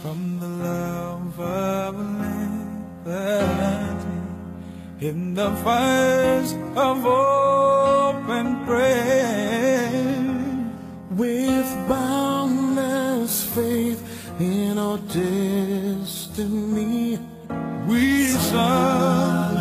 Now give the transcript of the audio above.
from the love of liberty in the fires of open prayer, with boundless faith in our destiny. we saw